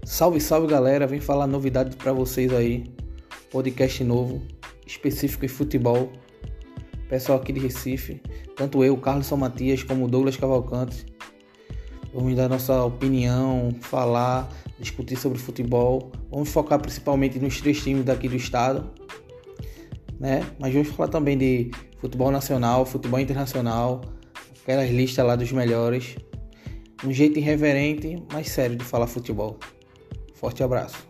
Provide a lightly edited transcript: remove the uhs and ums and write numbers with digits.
Salve, salve galera, vim falar novidades para vocês aí, podcast novo, específico em futebol, pessoal aqui de Recife, tanto eu, Carlos São Matias, como o Douglas Cavalcante, vamos dar nossa opinião, falar, discutir sobre futebol, vamos focar principalmente nos 3 times daqui do estado, né? Mas vamos falar também de futebol nacional, futebol internacional, aquelas listas lá dos melhores, um jeito irreverente, mas sério de falar futebol. Forte abraço.